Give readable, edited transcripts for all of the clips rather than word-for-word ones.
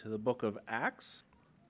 To the book of Acts.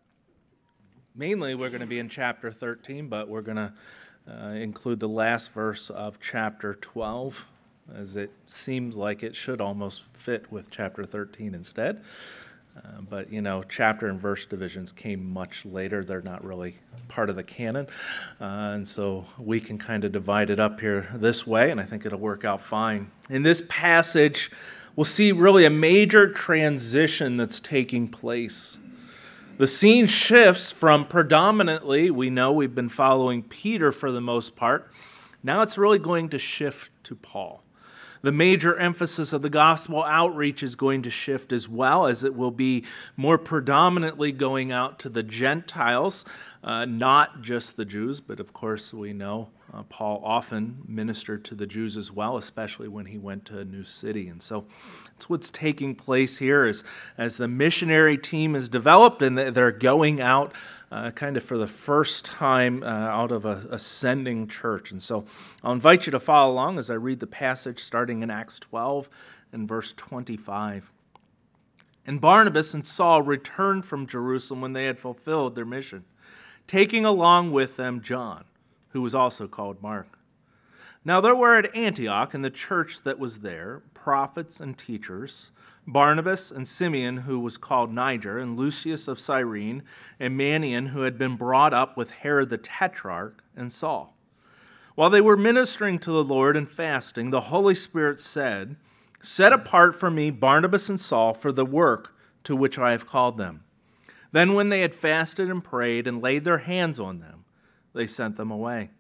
Mainly we're going to be in chapter 13, but we're going to include the last verse of chapter 12, as it seems like it should almost fit with chapter 13 instead. But chapter and verse divisions came much later. They're not really part of the canon. And so we can kind of divide it up here this way, and I think it'll work out fine. In this passage, we'll see really a major transition that's taking place. The scene shifts from predominantly, we know we've been following Peter for the most part. Now it's really going to shift to Paul. The major emphasis of the gospel outreach is going to shift as well, as it will be more predominantly going out to the Gentiles, not just the Jews, but of course we know Paul often ministered to the Jews as well, especially when he went to a new city. And so that's what's taking place here as the missionary team is developed and they're going out kind of for the first time out of a ascending church. And so I'll invite you to follow along as I read the passage starting in Acts 12 and verse 25. And Barnabas and Saul returned from Jerusalem when they had fulfilled their mission, taking along with them John, who was also called Mark. Now there were at Antioch, in the church that was there, prophets and teachers, Barnabas and Simeon, who was called Niger, and Lucius of Cyrene, and Manaen, who had been brought up with Herod the Tetrarch, and Saul. While they were ministering to the Lord and fasting, the Holy Spirit said, "Set apart for me Barnabas and Saul for the work to which I have called them." Then when they had fasted and prayed and laid their hands on them, they sent them away.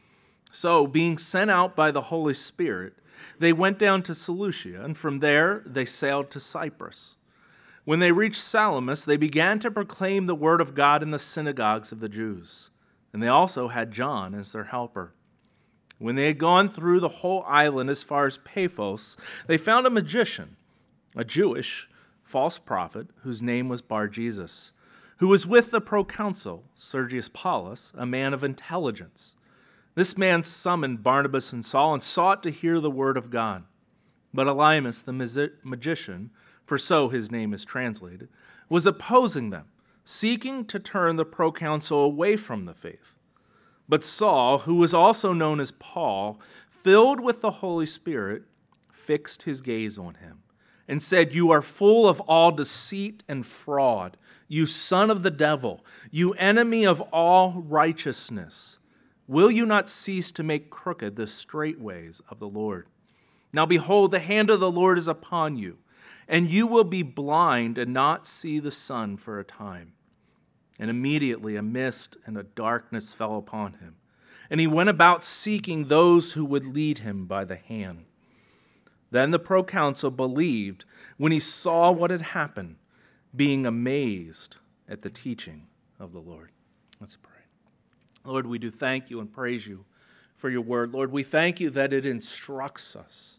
So, being sent out by the Holy Spirit, they went down to Seleucia, and from there they sailed to Cyprus. When they reached Salamis, they began to proclaim the word of God in the synagogues of the Jews, and they also had John as their helper. When they had gone through the whole island as far as Paphos, they found a magician, a Jewish false prophet, whose name was Bar-Jesus, who was with the proconsul, Sergius Paulus, a man of intelligence. This man summoned Barnabas and Saul and sought to hear the word of God. But Elymas, the magician, for so his name is translated, was opposing them, seeking to turn the proconsul away from the faith. But Saul, who was also known as Paul, filled with the Holy Spirit, fixed his gaze on him and said, "You are full of all deceit and fraud, you son of the devil, you enemy of all righteousness. Will you not cease to make crooked the straight ways of the Lord? Now behold, the hand of the Lord is upon you, and you will be blind and not see the sun for a time." And immediately a mist and a darkness fell upon him, and he went about seeking those who would lead him by the hand. Then the proconsul believed when he saw what had happened, being amazed at the teaching of the Lord. Let's pray. Lord, we do thank you and praise you for your word. Lord, we thank you that it instructs us.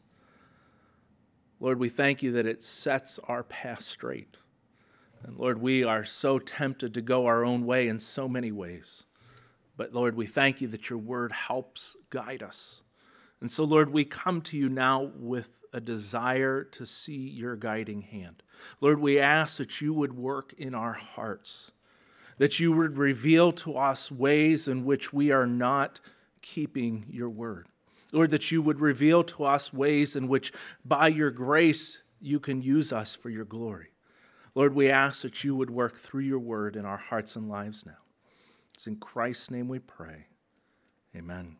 Lord, we thank you that it sets our path straight. And Lord, we are so tempted to go our own way in so many ways. But Lord, we thank you that your word helps guide us. And so, Lord, we come to you now with a desire to see your guiding hand. Lord, we ask that you would work in our hearts, that you would reveal to us ways in which we are not keeping your word. Lord, that you would reveal to us ways in which by your grace you can use us for your glory. Lord, we ask that you would work through your word in our hearts and lives now. It's in Christ's name we pray. Amen.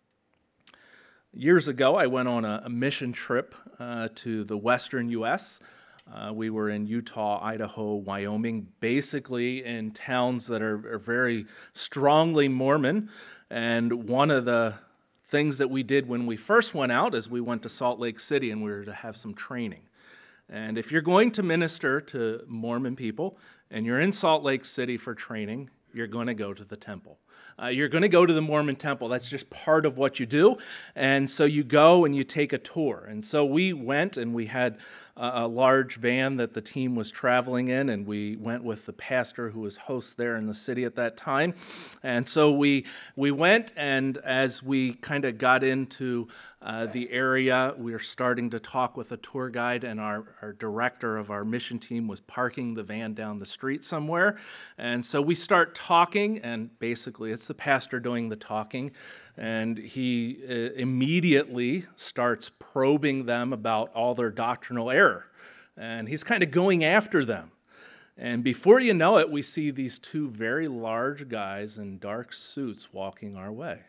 Years ago, I went on a mission trip to the western U.S. We were in Utah, Idaho, Wyoming, basically in towns that are very strongly Mormon. And one of the things that we did when we first went out is we went to Salt Lake City and we were to have some training. And if you're going to minister to Mormon people and you're in Salt Lake City for training, you're going to go to the temple. You're going to go to the Mormon temple. That's just part of what you do. And so you go and you take a tour. And so we went and we had a large van that the team was traveling in, and we went with the pastor who was host there in the city at that time. And so we went, and as we kind of got into the area. We were starting to talk with a tour guide, and our director of our mission team was parking the van down the street somewhere. And so we start talking, and basically it's the pastor doing the talking, and he immediately starts probing them about all their doctrinal error. And he's kind of going after them. And before you know it, we see these two very large guys in dark suits walking our way.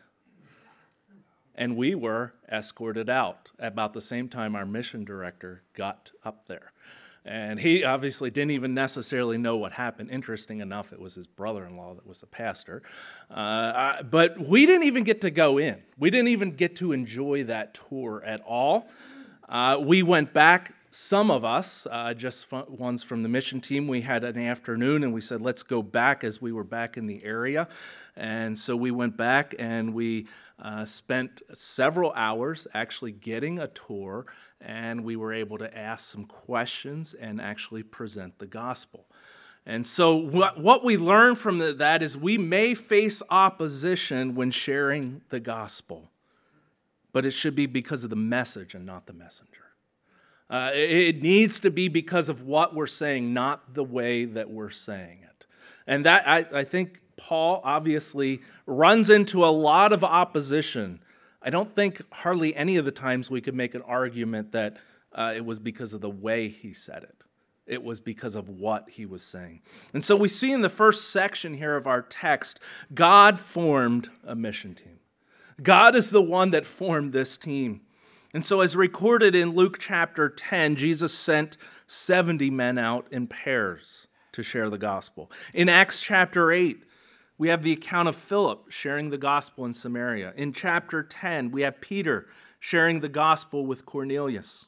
And we were escorted out about the same time our mission director got up there. And he obviously didn't even necessarily know what happened. Interesting enough, it was his brother-in-law that was the pastor. But we didn't even get to go in. We didn't even get to enjoy that tour at all. We went back. Some of us, just ones from the mission team, we had an afternoon and we said, let's go back as we were back in the area. And so we went back and we spent several hours actually getting a tour, and we were able to ask some questions and actually present the gospel. And so what we learn from that is we may face opposition when sharing the gospel, but it should be because of the message and not the messenger. It needs to be because of what we're saying, not the way that we're saying it. And that I think Paul obviously runs into a lot of opposition. I don't think hardly any of the times we could make an argument that it was because of the way he said it. It was because of what he was saying. And so we see in the first section here of our text, God formed a mission team. God is the one that formed this team. And so as recorded in Luke chapter 10, Jesus sent 70 men out in pairs to share the gospel. In Acts chapter 8, we have the account of Philip sharing the gospel in Samaria. In chapter 10, we have Peter sharing the gospel with Cornelius.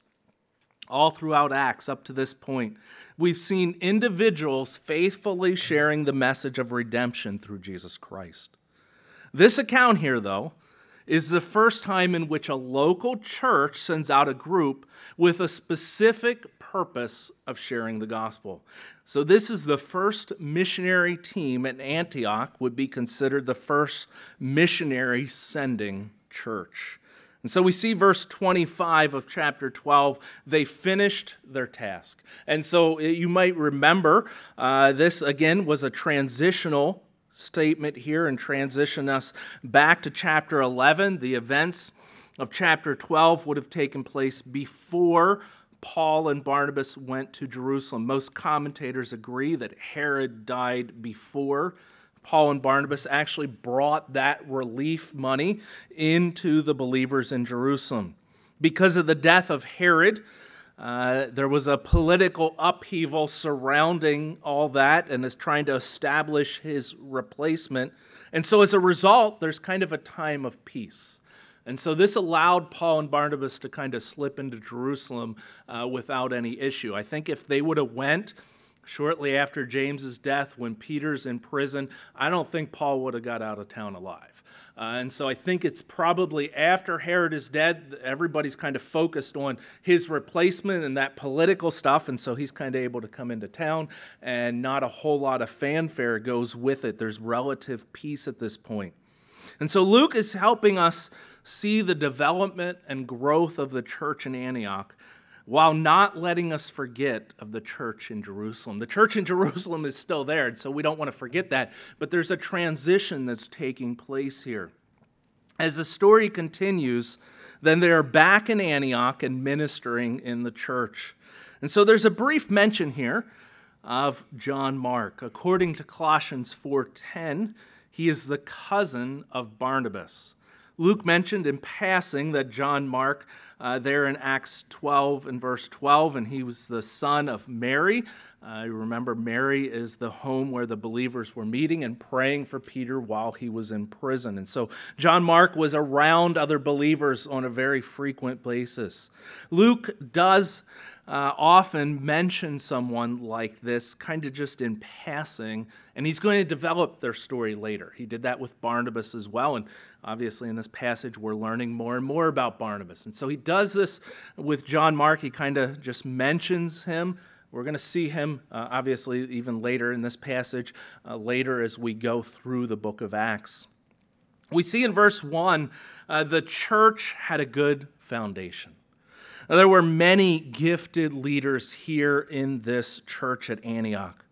All throughout Acts up to this point, we've seen individuals faithfully sharing the message of redemption through Jesus Christ. This account here, though, is the first time in which a local church sends out a group with a specific purpose of sharing the gospel. So this is the first missionary team at Antioch, would be considered the first missionary sending church. And so we see verse 25 of chapter 12, they finished their task. And so you might remember this again was a transitional statement here and transition us back to chapter 11. The events of chapter 12 would have taken place before Paul and Barnabas went to Jerusalem. Most commentators agree that Herod died before Paul and Barnabas actually brought that relief money into the believers in Jerusalem. Because of the death of Herod, there was a political upheaval surrounding all that and is trying to establish his replacement. And so as a result, there's kind of a time of peace. And so this allowed Paul and Barnabas to kind of slip into Jerusalem without any issue. I think if they would have went shortly after James's death when Peter's in prison, I don't think Paul would have got out of town alive. And so I think it's probably after Herod is dead, everybody's kind of focused on his replacement and that political stuff, and so he's kind of able to come into town, and not a whole lot of fanfare goes with it. There's relative peace at this point. And so Luke is helping us see the development and growth of the church in Antioch while not letting us forget of the church in Jerusalem. The church in Jerusalem is still there, and so we don't want to forget that, but there's a transition that's taking place here. As the story continues, then they are back in Antioch and ministering in the church. And so there's a brief mention here of John Mark. According to Colossians 4:10, he is the cousin of Barnabas. Luke mentioned in passing that John Mark there in Acts 12 and verse 12, and he was the son of Mary. You remember Mary is the home where the believers were meeting and praying for Peter while he was in prison. And so John Mark was around other believers on a very frequent basis. Luke does often mention someone like this, kind of just in passing, and he's going to develop their story later. He did that with Barnabas as well, and obviously in this passage we're learning more and more about Barnabas. And so he does this with John Mark. He kind of just mentions him. We're going to see him, obviously, even later in this passage, later as we go through the book of Acts. We see in verse 1, the church had a good foundation. Now, there were many gifted leaders here in this church at Antioch.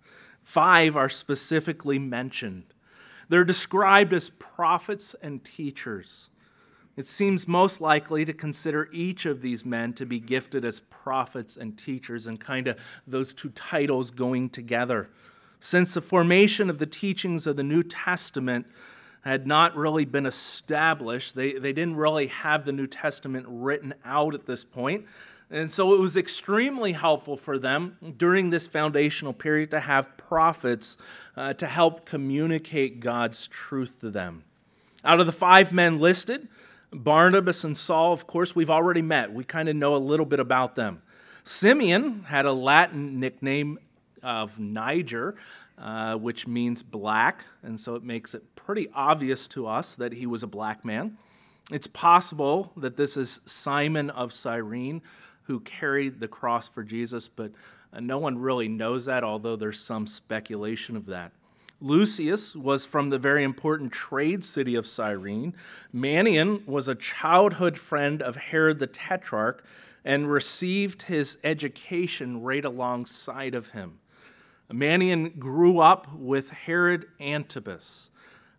5 are specifically mentioned. They're described as prophets and teachers. It seems most likely to consider each of these men to be gifted as prophets and teachers, and kind of those two titles going together. Since the formation of the teachings of the New Testament had not really been established, they didn't really have the New Testament written out at this point. And so it was extremely helpful for them during this foundational period to have prophets to help communicate God's truth to them. Out of the 5 men listed, Barnabas and Saul, of course, we've already met. We kind of know a little bit about them. Simeon had a Latin nickname of Niger, which means black, and so it makes it pretty obvious to us that he was a black man. It's possible that this is Simon of Cyrene, who carried the cross for Jesus, but no one really knows that, although there's some speculation of that. Lucius was from the very important trade city of Cyrene. Manaen was a childhood friend of Herod the Tetrarch and received his education right alongside of him. Manaen grew up with Herod Antipas,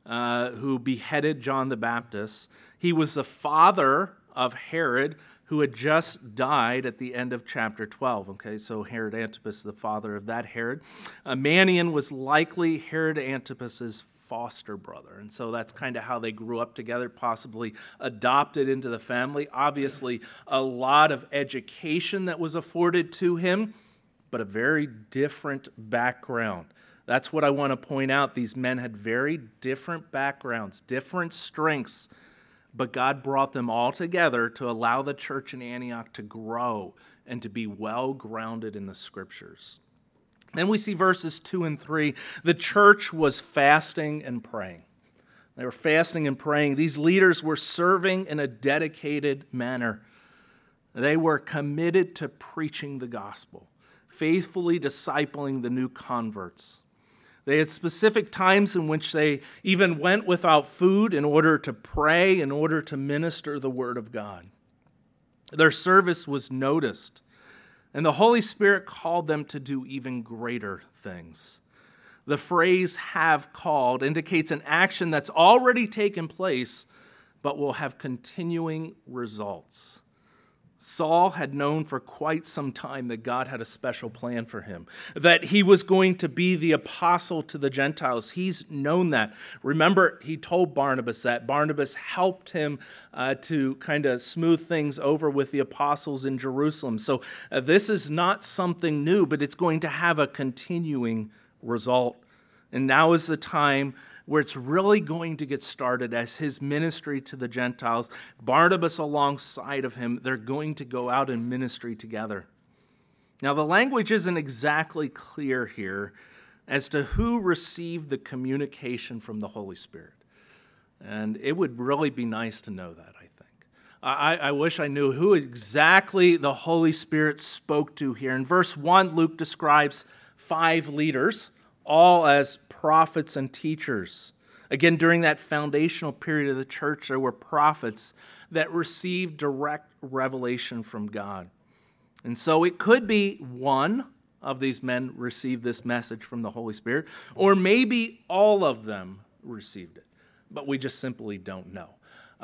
who beheaded John the Baptist. He was the father of Herod, who had just died at the end of chapter 12. Okay, so Herod Antipas, the father of that Herod. Manaen was likely Herod Antipas's foster brother, and so that's kind of how they grew up together, possibly adopted into the family. Obviously, a lot of education that was afforded to him, but a very different background. That's what I want to point out. These men had very different backgrounds, different strengths, but God brought them all together to allow the church in Antioch to grow and to be well grounded in the Scriptures. Then we see verses 2 and 3. The church was fasting and praying. They were fasting and praying. These leaders were serving in a dedicated manner. They were committed to preaching the gospel, faithfully discipling the new converts. They had specific times in which they even went without food in order to pray, in order to minister the word of God. Their service was noticed, and the Holy Spirit called them to do even greater things. The phrase "have called" indicates an action that's already taken place, but will have continuing results. Saul had known for quite some time that God had a special plan for him, that he was going to be the apostle to the Gentiles. He's known that. Remember, he told Barnabas that. Barnabas helped him to kind of smooth things over with the apostles in Jerusalem. So this is not something new, but it's going to have a continuing result. And now is the time where it's really going to get started as his ministry to the Gentiles. Barnabas alongside of him, they're going to go out in ministry together. Now, the language isn't exactly clear here as to who received the communication from the Holy Spirit. And it would really be nice to know that, I think. I wish I knew who exactly the Holy Spirit spoke to here. In verse 1, Luke describes 5 leaders, all as prophets and teachers. Again, during that foundational period of the church, there were prophets that received direct revelation from God. And so it could be one of these men received this message from the Holy Spirit, or maybe all of them received it, but we just simply don't know.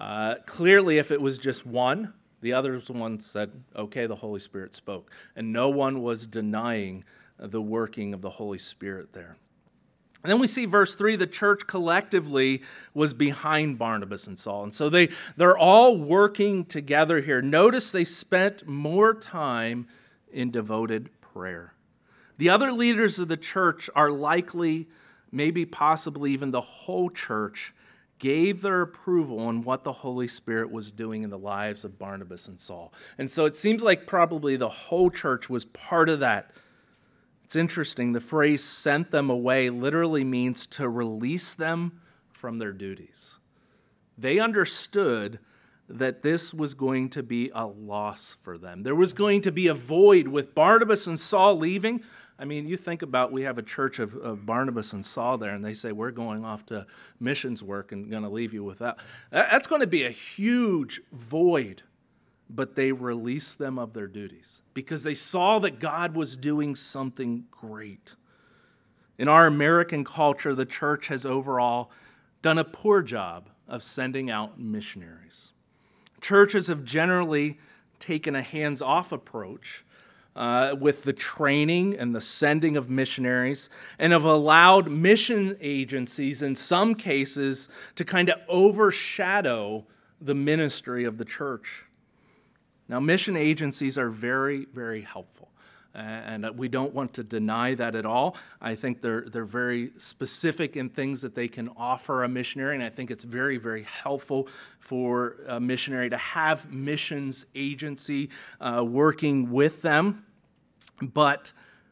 Clearly, if it was just one, the other one said, okay, the Holy Spirit spoke, and no one was denying the working of the Holy Spirit there. And then we see verse 3, the church collectively was behind Barnabas and Saul. And so they're all working together here. Notice they spent more time in devoted prayer. The other leaders of the church are likely, maybe possibly even the whole church, gave their approval on what the Holy Spirit was doing in the lives of Barnabas and Saul. And so it seems like probably the whole church was part of that. It's interesting, the phrase "sent them away" literally means to release them from their duties. They understood that this was going to be a loss for them. There was going to be a void with Barnabas and Saul leaving. I mean, you think about, we have a church of Barnabas and Saul there, and they say, we're going off to missions work and going to leave you without. That's going to be a huge void. But they released them of their duties because they saw that God was doing something great. In our American culture, the church has overall done a poor job of sending out missionaries. Churches have generally taken a hands-off approach with the training and the sending of missionaries, and have allowed mission agencies in some cases to kind of overshadow the ministry of the church. Now, mission agencies are very, very helpful, and we don't want to deny that at all. I think they're very specific in things that they can offer a missionary, and I think it's very, very helpful for a missionary to have missions agency working with them. But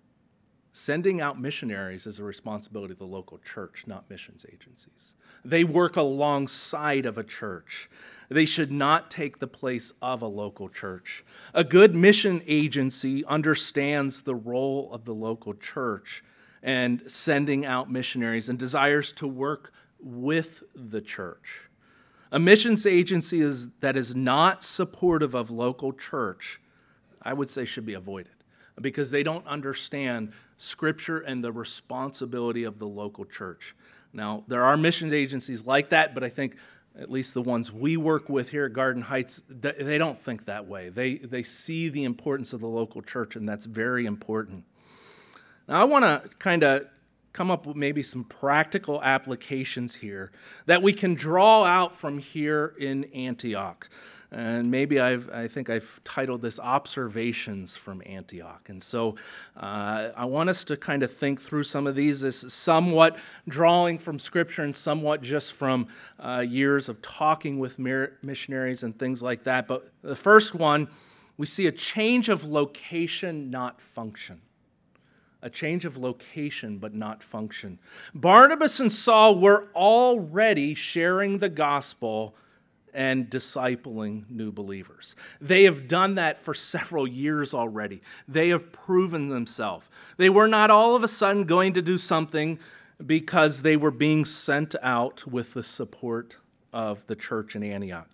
sending out missionaries is a responsibility of the local church, not missions agencies. They work alongside of a church. They should not take the place of a local church. A good mission agency understands the role of the local church and sending out missionaries and desires to work with the church. A missions agency that is not supportive of local church, I would say, should be avoided because they don't understand Scripture and the responsibility of the local church. Now, there are missions agencies like that, but I think at least the ones we work with here at Garden Heights, they don't think that way. They see the importance of the local church, and that's very important. Now, I want to kind of come up with maybe some practical applications here that we can draw out from here in Antioch. And maybe I think I've titled this Observations from Antioch. And so I want us to kind of think through some of these. This is somewhat drawing from Scripture and somewhat just from years of talking with missionaries and things like that. But the first one, we see a change of location, not function. A change of location, but not function. Barnabas and Saul were already sharing the gospel and discipling new believers. They have done that for several years already. They have proven themselves. They were not all of a sudden going to do something because they were being sent out with the support of the church in Antioch.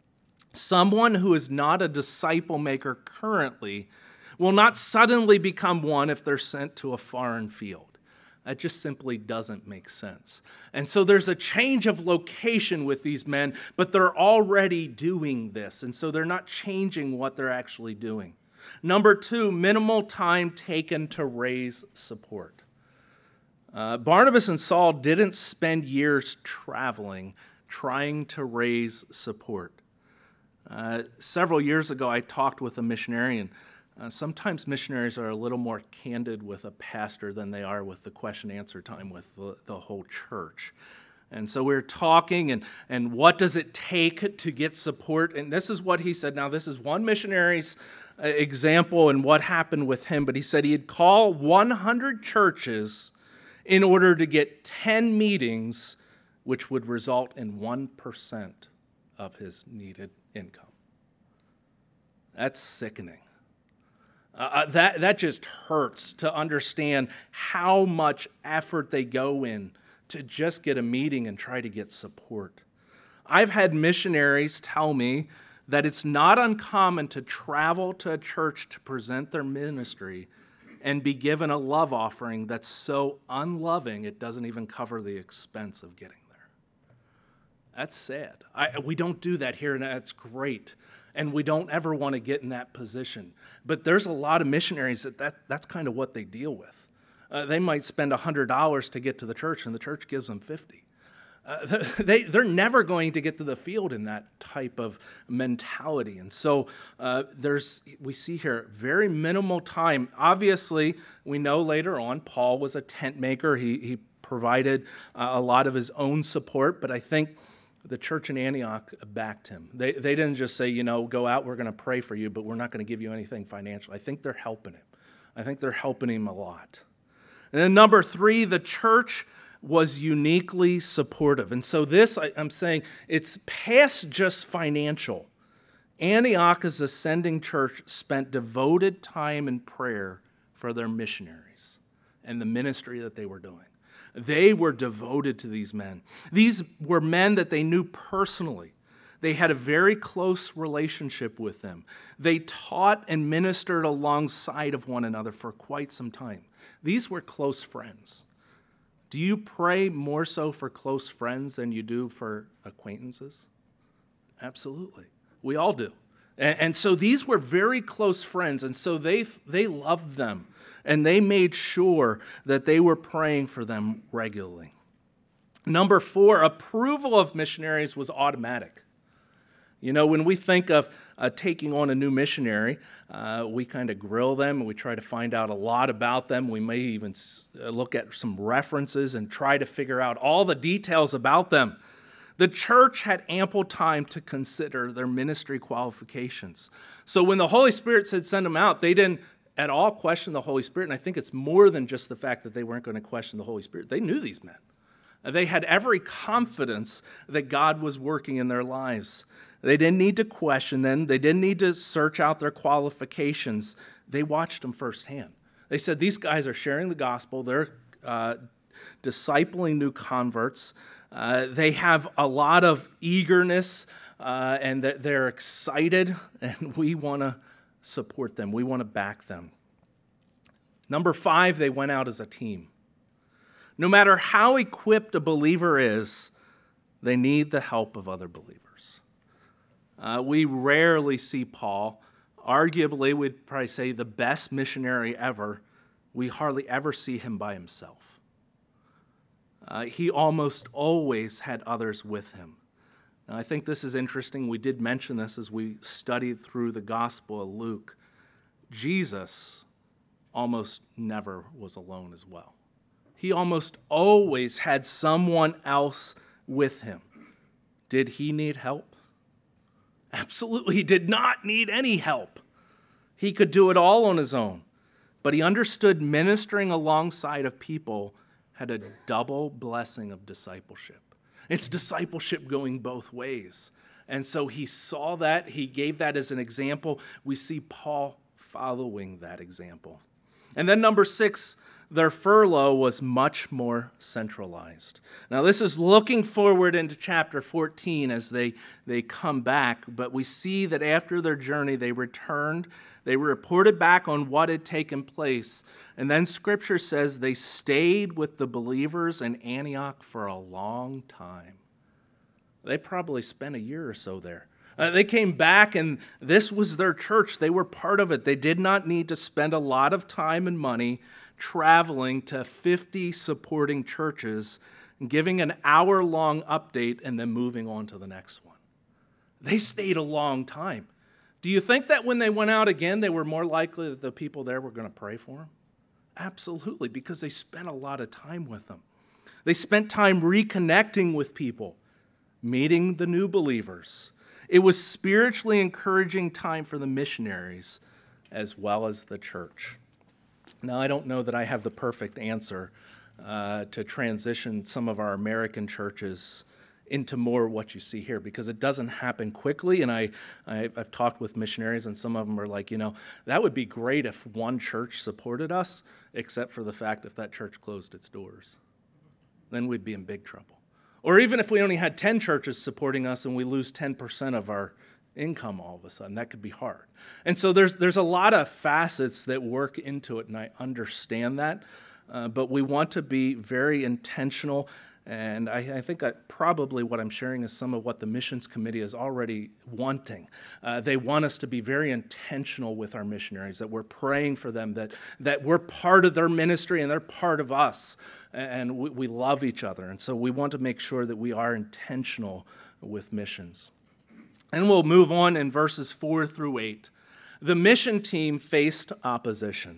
Someone who is not a disciple maker currently will not suddenly become one if they're sent to a foreign field. That just simply doesn't make sense. And so there's a change of location with these men, but they're already doing this. And so they're not changing what they're actually doing. Number two, minimal time taken to raise support. Barnabas and Saul didn't spend years traveling, trying to raise support. Several years ago, I talked with a missionary, and sometimes missionaries are a little more candid with a pastor than they are with the question-answer time with the whole church. And so we're talking, and what does it take to get support? And this is what he said. Now, this is one missionary's example and what happened with him, but he said he'd call 100 churches in order to get 10 meetings, which would result in 1% of his needed income. That's sickening. That just hurts to understand how much effort they go in to just get a meeting and try to get support. I've had missionaries tell me that it's not uncommon to travel to a church to present their ministry and be given a love offering that's so unloving it doesn't even cover the expense of getting there. That's sad. We don't do that here, and that's great. And we don't ever want to get in that position. But there's a lot of missionaries that's kind of what they deal with. They might spend $100 to get to the church, and the church gives them $50. They're never going to get to the field in that type of mentality. And so we see here very minimal time. Obviously, we know later on Paul was a tent maker. He provided a lot of his own support, but I think the church in Antioch backed him. They didn't just say, go out, we're going to pray for you, but we're not going to give you anything financial. I think they're helping him. I think they're helping him a lot. And then number three, the church was uniquely supportive. And so this, I'm saying, it's past just financial. Antioch, as a sending church, spent devoted time in prayer for their missionaries. and the ministry that they were doing. They were devoted to these men. These were men that they knew personally. They had a very close relationship with them. They taught and ministered alongside of one another for quite some time. These were close friends. Do you pray more so for close friends than you do for acquaintances? Absolutely. We all do. And so these were very close friends, and so they loved them, and they made sure that they were praying for them regularly. Number 4, approval of missionaries was automatic. You know, when we think of taking on a new missionary, we kind of grill them, and we try to find out a lot about them. We may even look at some references and try to figure out all the details about them. The church had ample time to consider their ministry qualifications. So when the Holy Spirit said send them out, they didn't at all question the Holy Spirit. And I think it's more than just the fact that they weren't going to question the Holy Spirit. They knew these men. They had every confidence that God was working in their lives. They didn't need to question them. They didn't need to search out their qualifications. They watched them firsthand. They said, these guys are sharing the gospel. They're discipling new converts. They have a lot of eagerness, and they're excited, and we want to support them. We want to back them. Number 5, they went out as a team. No matter how equipped a believer is, they need the help of other believers. We rarely see Paul. Arguably, we'd probably say the best missionary ever. We hardly ever see him by himself. He almost always had others with him. Now, I think this is interesting. We did mention this as we studied through the Gospel of Luke. Jesus almost never was alone as well. He almost always had someone else with him. Did he need help? Absolutely, he did not need any help. He could do it all on his own. But he understood ministering alongside of people had a double blessing of discipleship. It's discipleship going both ways. And so he saw that. He gave that as an example. We see Paul following that example. And then number 6, their furlough was much more centralized. Now, this is looking forward into chapter 14 as they come back, but we see that after their journey, they returned. They reported back on what had taken place, and then Scripture says they stayed with the believers in Antioch for a long time. They probably spent a year or so there. They came back, and this was their church. They were part of it. They did not need to spend a lot of time and money traveling to 50 supporting churches and giving an hour-long update and then moving on to the next one. They stayed a long time. Do you think that when they went out again, they were more likely that the people there were going to pray for them? Absolutely, because they spent a lot of time with them. They spent time reconnecting with people, meeting the new believers. It was spiritually encouraging time for the missionaries as well as the church. Now, I don't know that I have the perfect answer to transition some of our American churches into more what you see here, because it doesn't happen quickly. And I've talked with missionaries, and some of them are like, that would be great if one church supported us, except for the fact if that church closed its doors. Then we'd be in big trouble. Or even if we only had 10 churches supporting us and we lose 10% of our income all of a sudden, that could be hard. And so there's a lot of facets that work into it, and I understand that. But we want to be very intentional. And I think probably what I'm sharing is some of what the missions committee is already wanting. They want us to be very intentional with our missionaries, that we're praying for them, that we're part of their ministry and they're part of us, and we love each other. And so we want to make sure that we are intentional with missions. And we'll move on in verses 4 through 8. The mission team faced opposition.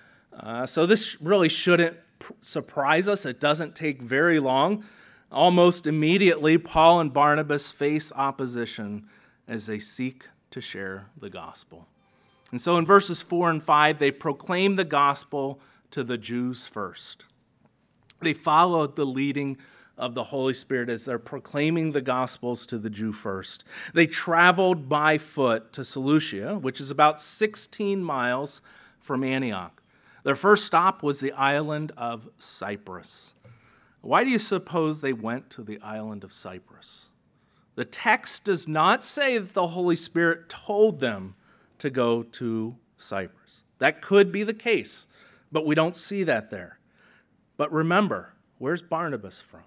So this really shouldn't surprise us. It doesn't take very long. Almost immediately, Paul and Barnabas face opposition as they seek to share the gospel. And so in verses 4 and 5, they proclaim the gospel to the Jews first. They followed the leading of the Holy Spirit as they're proclaiming the Gospels to the Jew first. They traveled by foot to Seleucia, which is about 16 miles from Antioch. Their first stop was the island of Cyprus. Why do you suppose they went to the island of Cyprus? The text does not say that the Holy Spirit told them to go to Cyprus. That could be the case, but we don't see that there. But remember, where's Barnabas from?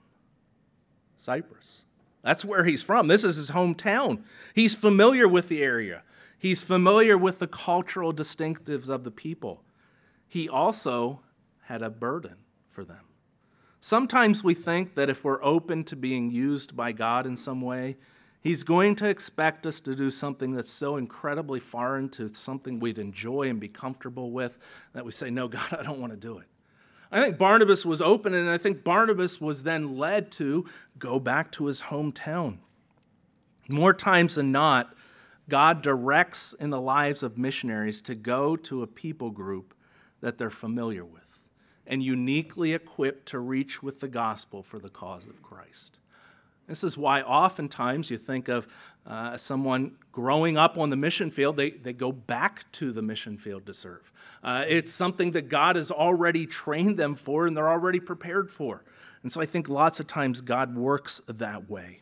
Cyprus. That's where he's from. This is his hometown. He's familiar with the area. He's familiar with the cultural distinctives of the people. He also had a burden for them. Sometimes we think that if we're open to being used by God in some way, He's going to expect us to do something that's so incredibly foreign to something we'd enjoy and be comfortable with that we say, no, God, I don't want to do it. I think Barnabas was open, and I think Barnabas was then led to go back to his hometown. More times than not, God directs in the lives of missionaries to go to a people group that they're familiar with and uniquely equipped to reach with the gospel for the cause of Christ. This is why oftentimes you think of someone growing up on the mission field, they go back to the mission field to serve. It's something that God has already trained them for and they're already prepared for. And so I think lots of times God works that way.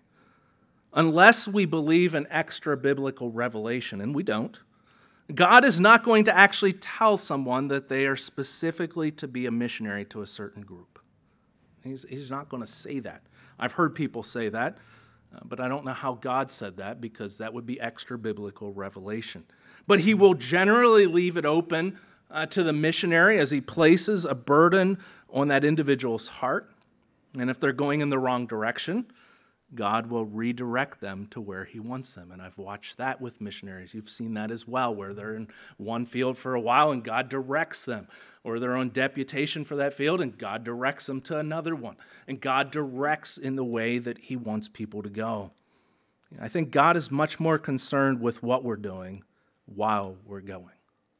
Unless we believe in extra biblical revelation, and we don't, God is not going to actually tell someone that they are specifically to be a missionary to a certain group. He's not going to say that. I've heard people say that, but I don't know how God said that because that would be extra biblical revelation. But He will generally leave it open to the missionary as He places a burden on that individual's heart. And if they're going in the wrong direction, God will redirect them to where He wants them. And I've watched that with missionaries. You've seen that as well, where they're in one field for a while and God directs them. Or they're on deputation for that field and God directs them to another one. And God directs in the way that He wants people to go. I think God is much more concerned with what we're doing while we're going.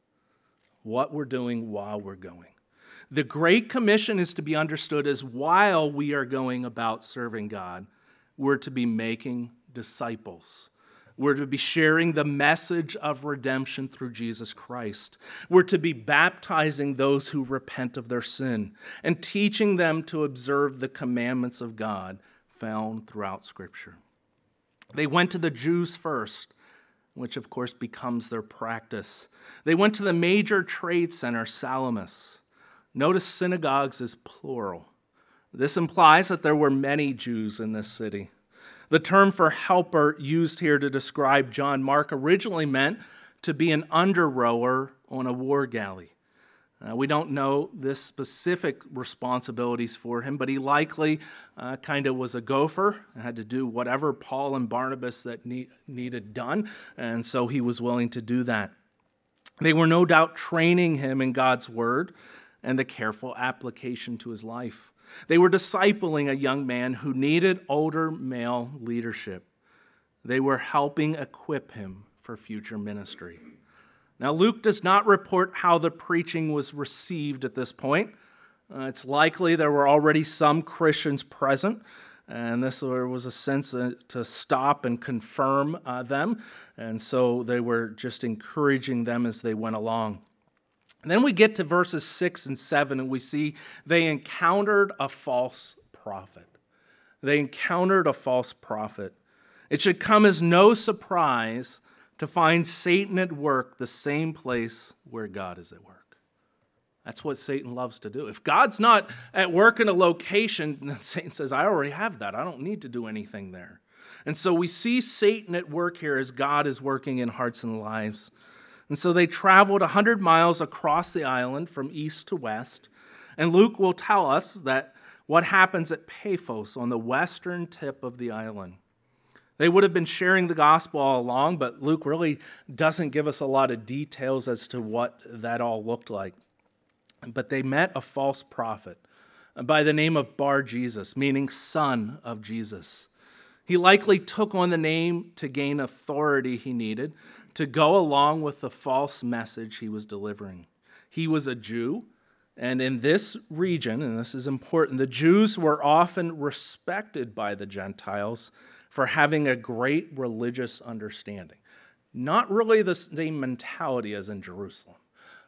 What we're doing while we're going. The Great Commission is to be understood as while we are going about serving God, we're to be making disciples. We're to be sharing the message of redemption through Jesus Christ. We're to be baptizing those who repent of their sin and teaching them to observe the commandments of God found throughout Scripture. They went to the Jews first, which of course becomes their practice. They went to the major trade center, Salamis. Notice synagogues is plural. This implies that there were many Jews in this city. The term for helper used here to describe John Mark originally meant to be an under-rower on a war galley. We don't know this specific responsibilities for him, but he likely kind of was a gopher and had to do whatever Paul and Barnabas that needed done, and so he was willing to do that. They were no doubt training him in God's word and the careful application to his life. They were discipling a young man who needed older male leadership. They were helping equip him for future ministry. Now, Luke does not report how the preaching was received at this point. It's likely there were already some Christians present, and there was a sense to stop and confirm them, and so they were just encouraging them as they went along. And then we get to verses 6 and 7, and we see they encountered a false prophet. They encountered a false prophet. It should come as no surprise to find Satan at work the same place where God is at work. That's what Satan loves to do. If God's not at work in a location, then Satan says, I already have that. I don't need to do anything there. And so we see Satan at work here as God is working in hearts and lives. And so they traveled 100 miles across the island from east to west. And Luke will tell us that what happens at Paphos on the western tip of the island. They would have been sharing the gospel all along, but Luke really doesn't give us a lot of details as to what that all looked like. But they met a false prophet by the name of Bar-Jesus, meaning son of Jesus. He likely took on the name to gain authority he needed to go along with the false message he was delivering. He was a Jew, and in this region, and this is important, the Jews were often respected by the Gentiles for having a great religious understanding. Not really the same mentality as in Jerusalem.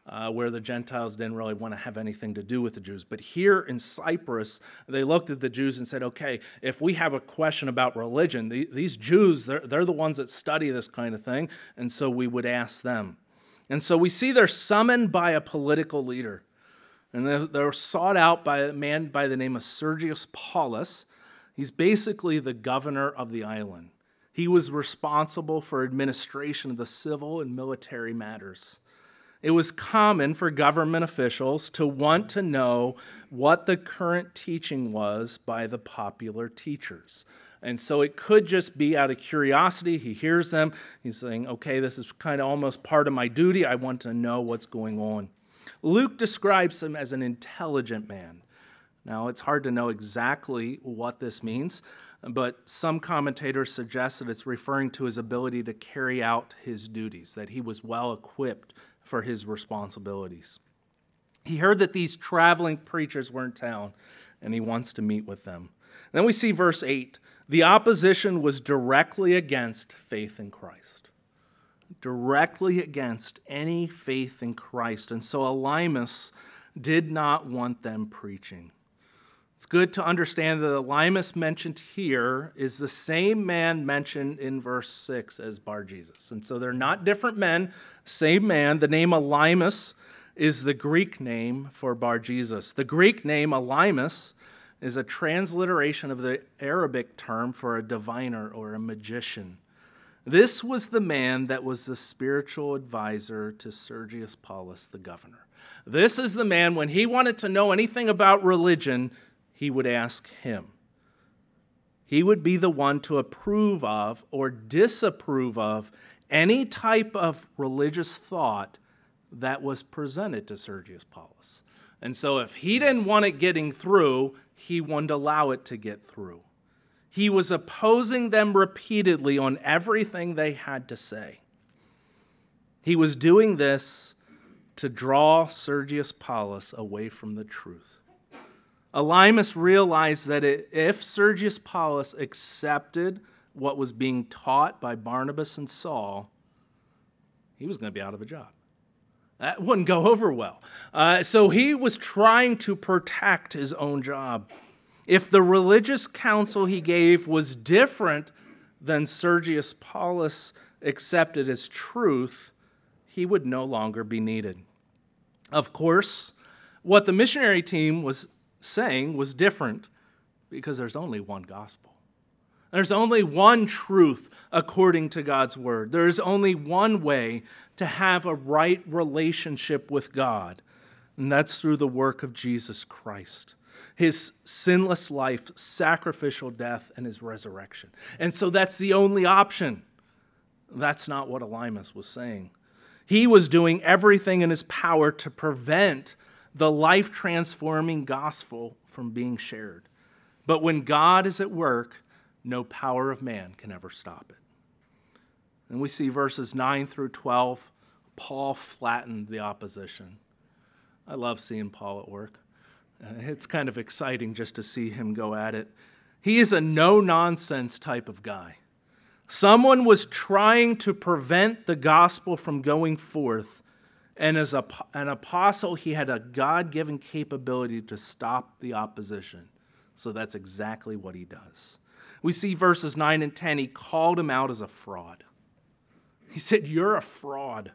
where the Gentiles didn't really want to have anything to do with the Jews. But here in Cyprus, they looked at the Jews and said, okay, if we have a question about religion, these Jews, they're the ones that study this kind of thing, and so we would ask them. And so we see they're summoned by a political leader, and they're sought out by a man by the name of Sergius Paulus. He's basically the governor of the island. He was responsible for administration of the civil and military matters. It was common for government officials to want to know what the current teaching was by the popular teachers. And so it could just be out of curiosity. He hears them. He's saying, okay, this is kind of almost part of my duty. I want to know what's going on. Luke describes him as an intelligent man. Now, it's hard to know exactly what this means, but some commentators suggest that it's referring to his ability to carry out his duties, that he was well equipped for his responsibilities. He heard that these traveling preachers were in town, and he wants to meet with them. Then we see verse 8. The opposition was directly against faith in Christ. Directly against any faith in Christ. And so Elymas did not want them preaching. It's good to understand that Elymas mentioned here is the same man mentioned in verse 6 as Bar-Jesus. And so they're not different men, same man. The name Elymas is the Greek name for Bar-Jesus. The Greek name Elymas is a transliteration of the Arabic term for a diviner or a magician. This was the man that was the spiritual advisor to Sergius Paulus, the governor. This is the man, when he wanted to know anything about religion, he would ask him. He would be the one to approve of or disapprove of any type of religious thought that was presented to Sergius Paulus. And so if he didn't want it getting through, he wouldn't allow it to get through. He was opposing them repeatedly on everything they had to say. He was doing this to draw Sergius Paulus away from the truth. Elymas realized that if Sergius Paulus accepted what was being taught by Barnabas and Saul, he was going to be out of a job. That wouldn't go over well. So he was trying to protect his own job. If the religious counsel he gave was different than Sergius Paulus accepted as truth, he would no longer be needed. Of course, what the missionary team was saying was different because there's only one gospel. There's only one truth according to God's word. There is only one way to have a right relationship with God, and that's through the work of Jesus Christ, his sinless life, sacrificial death, and his resurrection. And so that's the only option. That's not what Elymas was saying. He was doing everything in his power to prevent the life-transforming gospel from being shared. But when God is at work, no power of man can ever stop it. And we see verses 9 through 12, Paul flattened the opposition. I love seeing Paul at work. It's kind of exciting just to see him go at it. He is a no-nonsense type of guy. Someone was trying to prevent the gospel from going forth, and as an apostle, he had a God-given capability to stop the opposition. So that's exactly what he does. We see verses 9 and 10, he called him out as a fraud. He said, "You're a fraud."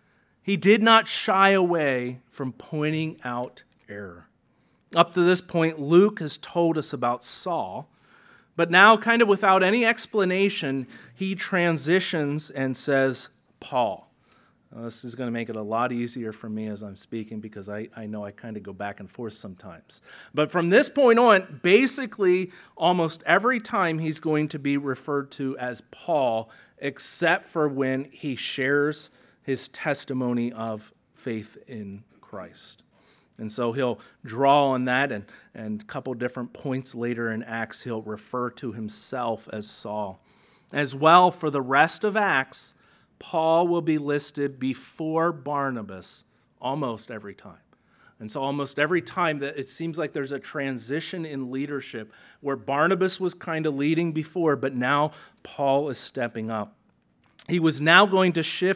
He did not shy away from pointing out error. Up to this point, Luke has told us about Saul, but now, kind of without any explanation, he transitions and says, Paul. This is going to make it a lot easier for me as I'm speaking because I know I kind of go back and forth sometimes. But from this point on, basically almost every time he's going to be referred to as Paul, except for when he shares his testimony of faith in Christ. And so he'll draw on that, and a couple different points later in Acts, he'll refer to himself as Saul. As well, for the rest of Acts, Paul will be listed before Barnabas almost every time. And so almost every time that it seems like there's a transition in leadership where Barnabas was kind of leading before, but now Paul is stepping up. He was now going to shift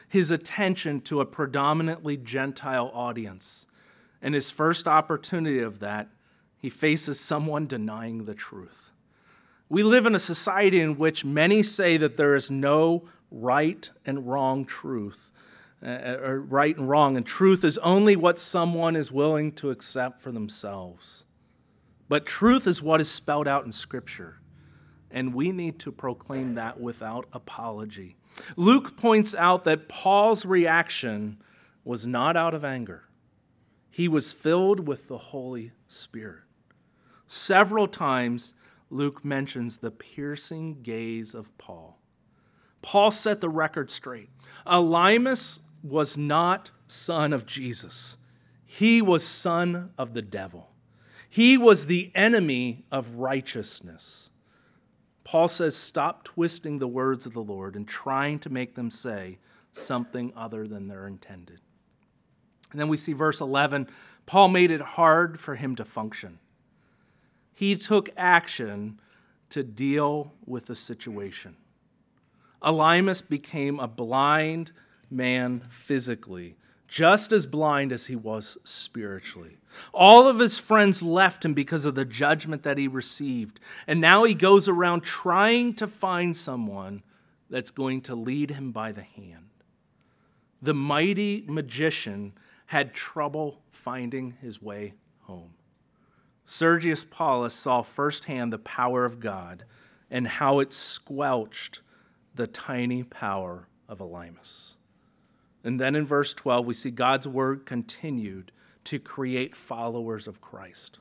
his attention to a predominantly Gentile audience. And his first opportunity of that, he faces someone denying the truth. We live in a society in which many say that there is no right and wrong truth, or right and wrong, and truth is only what someone is willing to accept for themselves. But truth is what is spelled out in Scripture, and we need to proclaim that without apology. Luke points out that Paul's reaction was not out of anger. He was filled with the Holy Spirit. Several times, Luke mentions the piercing gaze of Paul. Paul set the record straight. Elymas was not son of Jesus. He was son of the devil. He was the enemy of righteousness. Paul says, stop twisting the words of the Lord and trying to make them say something other than they're intended. And then we see verse 11, Paul made it hard for him to function. He took action to deal with the situation. Elymas became a blind man physically, just as blind as he was spiritually. All of his friends left him because of the judgment that he received. And now he goes around trying to find someone that's going to lead him by the hand. The mighty magician had trouble finding his way home. Sergius Paulus saw firsthand the power of God and how it squelched the tiny power of Elymas. And then in verse 12, we see God's word continued to create followers of Christ.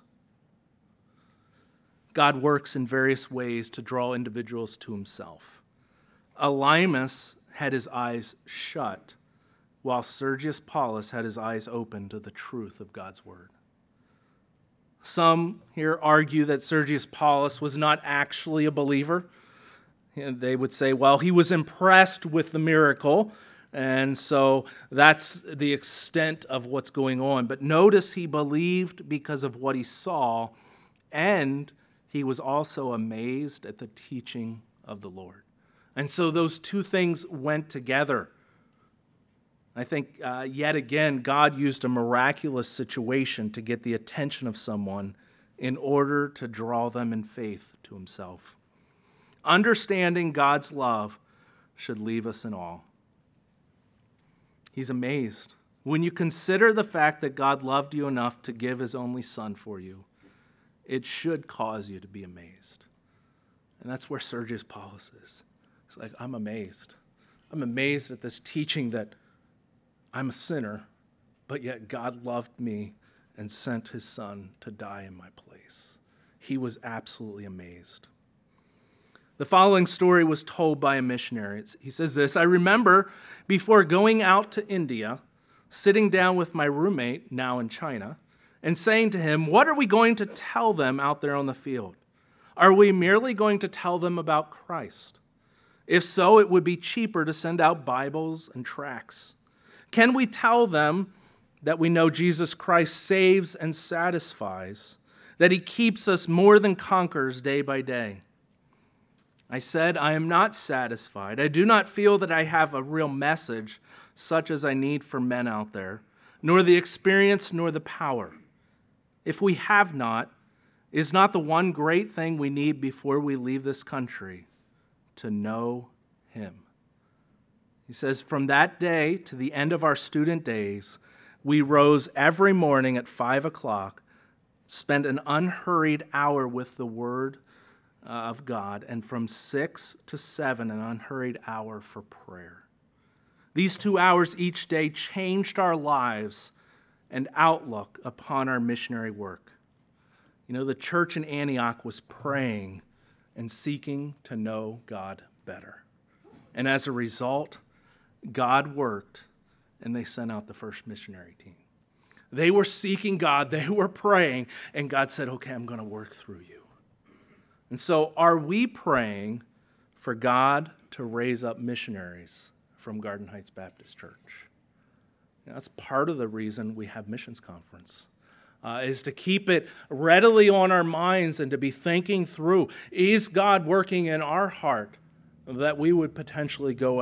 God works in various ways to draw individuals to himself. Elymas had his eyes shut, while Sergius Paulus had his eyes open to the truth of God's word. Some here argue that Sergius Paulus was not actually a believer. And they would say, well, he was impressed with the miracle, and so that's the extent of what's going on. But notice he believed because of what he saw, and he was also amazed at the teaching of the Lord. And so those two things went together. I think, yet again, God used a miraculous situation to get the attention of someone in order to draw them in faith to himself. Understanding God's love should leave us in awe. He's amazed. When you consider the fact that God loved you enough to give his only son for you, it should cause you to be amazed. And that's where Sergius Paulus is. It's like, I'm amazed. I'm amazed at this teaching that I'm a sinner, but yet God loved me and sent his son to die in my place. He was absolutely amazed. The following story was told by a missionary. He says this, I remember before going out to India, sitting down with my roommate, now in China, and saying to him, what are we going to tell them out there on the field? Are we merely going to tell them about Christ? If so, it would be cheaper to send out Bibles and tracts. Can we tell them that we know Jesus Christ saves and satisfies, that he keeps us more than conquerors day by day? I said, I am not satisfied. I do not feel that I have a real message such as I need for men out there, nor the experience nor the power. If we have not, is not the one great thing we need before we leave this country to know him? He says, from that day to the end of our student days, we rose every morning at 5 o'clock, spent an unhurried hour with the Word of God, and from 6 to 7, an unhurried hour for prayer. These 2 hours each day changed our lives and outlook upon our missionary work. You know, the church in Antioch was praying and seeking to know God better. And as a result, God worked, and they sent out the first missionary team. They were seeking God, they were praying, and God said, okay, I'm going to work through you. And so are we praying for God to raise up missionaries from Garden Heights Baptist Church? You know, that's part of the reason we have missions conference, is to keep it readily on our minds and to be thinking through, is God working in our heart that we would potentially go out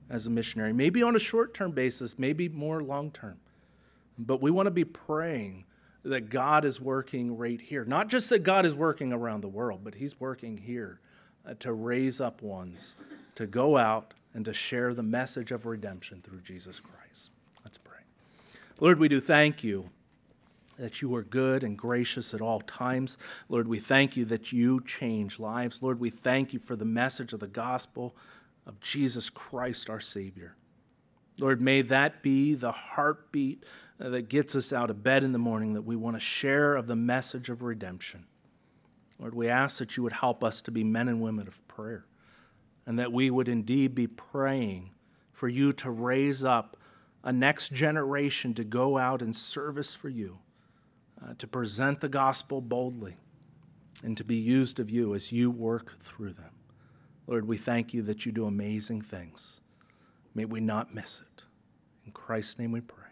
as a missionary, maybe on a short-term basis, maybe more long-term. But we want to be praying that God is working right here. Not just that God is working around the world, but he's working here to raise up ones to go out and to share the message of redemption through Jesus Christ. Let's pray. Lord, we do thank you that you are good and gracious at all times. Lord, we thank you that you change lives. Lord, we thank you for the message of the gospel of Jesus Christ, our Savior. Lord, may that be the heartbeat that gets us out of bed in the morning, that we want to share of the message of redemption. Lord, we ask that you would help us to be men and women of prayer, and that we would indeed be praying for you to raise up a next generation to go out in service for you, to present the gospel boldly, and to be used of you as you work through them. Lord, we thank you that you do amazing things. May we not miss it. In Christ's name we pray.